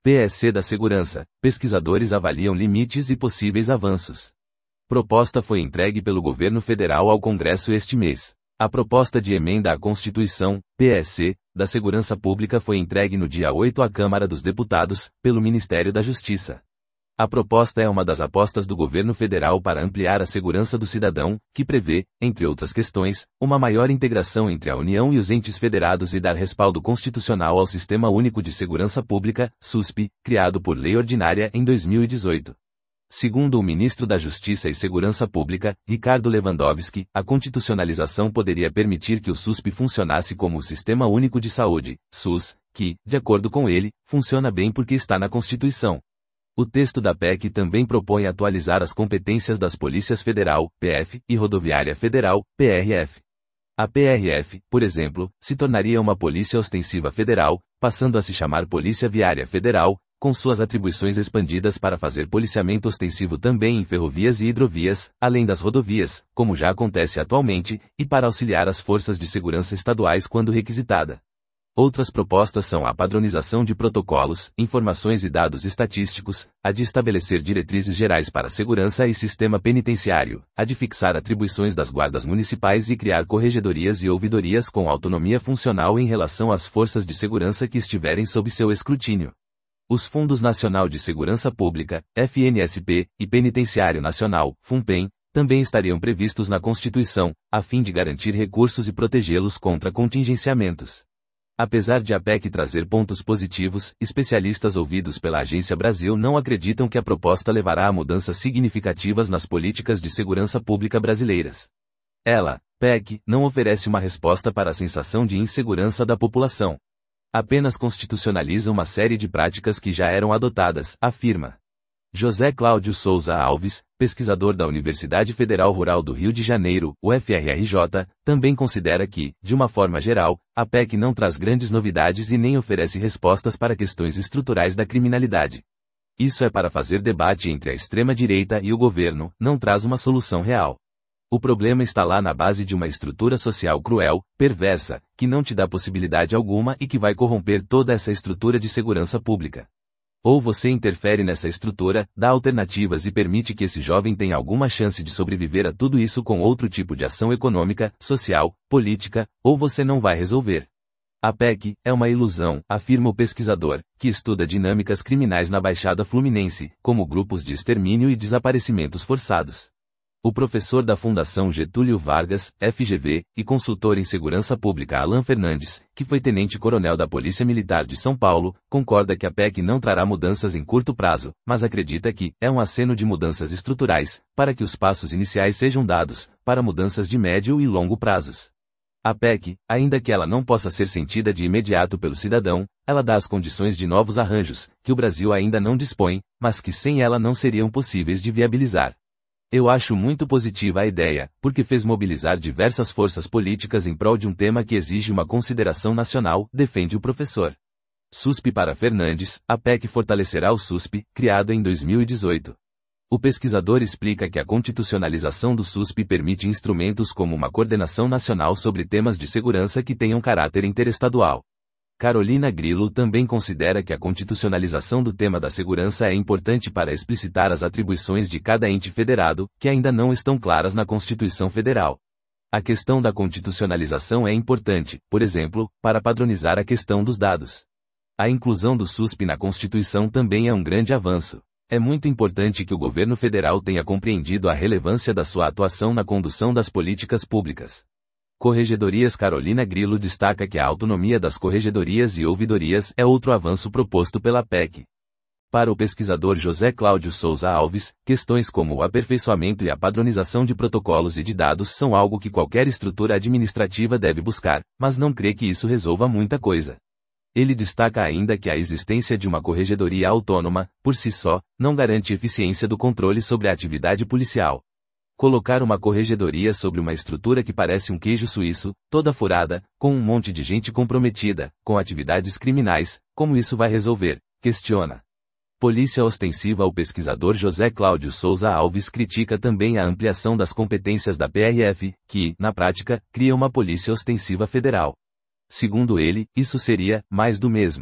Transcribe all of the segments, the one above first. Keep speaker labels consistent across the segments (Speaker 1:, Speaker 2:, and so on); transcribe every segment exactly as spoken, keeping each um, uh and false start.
Speaker 1: P S C da Segurança, pesquisadores avaliam limites e possíveis avanços. Proposta foi entregue pelo governo federal ao Congresso este mês. A proposta de emenda à Constituição, P S C, da Segurança Pública foi entregue no dia oito à Câmara dos Deputados, pelo Ministério da Justiça. A proposta é uma das apostas do governo federal para ampliar a segurança do cidadão, que prevê, entre outras questões, uma maior integração entre a União e os entes federados e dar respaldo constitucional ao Sistema Único de Segurança Pública, SUSP, criado por lei ordinária em dois mil e dezoito. Segundo o ministro da Justiça e Segurança Pública, Ricardo Lewandowski, a constitucionalização poderia permitir que o SUSP funcionasse como o Sistema Único de Saúde, SUS, que, de acordo com ele, funciona bem porque está na Constituição. O texto da P E C também propõe atualizar as competências das Polícias Federal, P F, e Rodoviária Federal, P R F. A P R F, por exemplo, se tornaria uma Polícia Ostensiva Federal, passando a se chamar Polícia Viária Federal, com suas atribuições expandidas para fazer policiamento ostensivo também em ferrovias e hidrovias, além das rodovias, como já acontece atualmente, e para auxiliar as forças de segurança estaduais quando requisitada. Outras propostas são a padronização de protocolos, informações e dados estatísticos, a de estabelecer diretrizes gerais para segurança e sistema penitenciário, a de fixar atribuições das guardas municipais e criar corregedorias e ouvidorias com autonomia funcional em relação às forças de segurança que estiverem sob seu escrutínio. Os Fundos Nacional de Segurança Pública, F N S P, e Penitenciário Nacional, FUNPEN, também estariam previstos na Constituição, a fim de garantir recursos e protegê-los contra contingenciamentos. Apesar de a P E C trazer pontos positivos, especialistas ouvidos pela Agência Brasil não acreditam que a proposta levará a mudanças significativas nas políticas de segurança pública brasileiras. Ela, P E C, não oferece uma resposta para a sensação de insegurança da população. Apenas constitucionaliza uma série de práticas que já eram adotadas, afirma José Cláudio Souza Alves, pesquisador da Universidade Federal Rural do Rio de Janeiro, U F R R J, também considera que, de uma forma geral, a P E C não traz grandes novidades e nem oferece respostas para questões estruturais da criminalidade. Isso é para fazer debate entre a extrema-direita e o governo, não traz uma solução real. O problema está lá na base de uma estrutura social cruel, perversa, que não te dá possibilidade alguma e que vai corromper toda essa estrutura de segurança pública. Ou você interfere nessa estrutura, dá alternativas e permite que esse jovem tenha alguma chance de sobreviver a tudo isso com outro tipo de ação econômica, social, política, ou você não vai resolver. A P E C é uma ilusão, afirma o pesquisador, que estuda dinâmicas criminais na Baixada Fluminense, como grupos de extermínio e desaparecimentos forçados. O professor da Fundação Getúlio Vargas, F G V, e consultor em segurança pública Alan Fernandes, que foi tenente-coronel da Polícia Militar de São Paulo, concorda que a P E C não trará mudanças em curto prazo, mas acredita que é um aceno de mudanças estruturais, para que os passos iniciais sejam dados, para mudanças de médio e longo prazos. A P E C, ainda que ela não possa ser sentida de imediato pelo cidadão, ela dá as condições de novos arranjos, que o Brasil ainda não dispõe, mas que sem ela não seriam possíveis de viabilizar. Eu acho muito positiva a ideia, porque fez mobilizar diversas forças políticas em prol de um tema que exige uma consideração nacional, defende o professor. SUSP para Fernandes, a P E C fortalecerá o SUSP, criado em dois mil e dezoito. O pesquisador explica que a constitucionalização do SUSP permite instrumentos como uma coordenação nacional sobre temas de segurança que tenham caráter interestadual. Carolina Grillo também considera que a constitucionalização do tema da segurança é importante para explicitar as atribuições de cada ente federado, que ainda não estão claras na Constituição Federal. A questão da constitucionalização é importante, por exemplo, para padronizar a questão dos dados. A inclusão do SUSP na Constituição também é um grande avanço. É muito importante que o governo federal tenha compreendido a relevância da sua atuação na condução das políticas públicas. Corregedorias. Carolina Grillo destaca que a autonomia das corregedorias e ouvidorias é outro avanço proposto pela P E C. Para o pesquisador José Cláudio Souza Alves, questões como o aperfeiçoamento e a padronização de protocolos e de dados são algo que qualquer estrutura administrativa deve buscar, mas não crê que isso resolva muita coisa. Ele destaca ainda que a existência de uma corregedoria autônoma, por si só, não garante eficiência do controle sobre a atividade policial. Colocar uma corregedoria sobre uma estrutura que parece um queijo suíço, toda furada, com um monte de gente comprometida, com atividades criminais, como isso vai resolver? Questiona. Polícia ostensiva. O pesquisador José Cláudio Souza Alves critica também a ampliação das competências da P R F, que, na prática, cria uma polícia ostensiva federal. Segundo ele, isso seria mais do mesmo.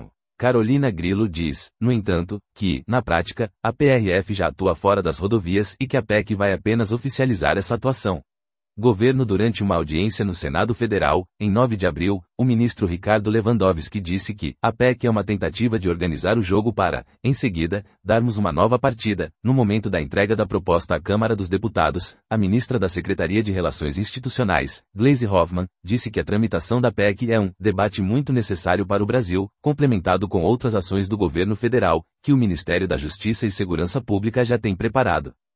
Speaker 1: Carolina Grillo diz, no entanto, que, na prática, a P R F já atua fora das rodovias e que a P E C vai apenas oficializar essa atuação. Governo. Durante uma audiência no Senado Federal, em nove de abril, o ministro Ricardo Lewandowski disse que a P E C é uma tentativa de organizar o jogo para, em seguida, darmos uma nova partida. No momento da entrega da proposta à Câmara dos Deputados, a ministra da Secretaria de Relações Institucionais, Gleisi Hoffmann, disse que a tramitação da P E C é um debate muito necessário para o Brasil, complementado com outras ações do governo federal, que o Ministério da Justiça e Segurança Pública já tem preparado.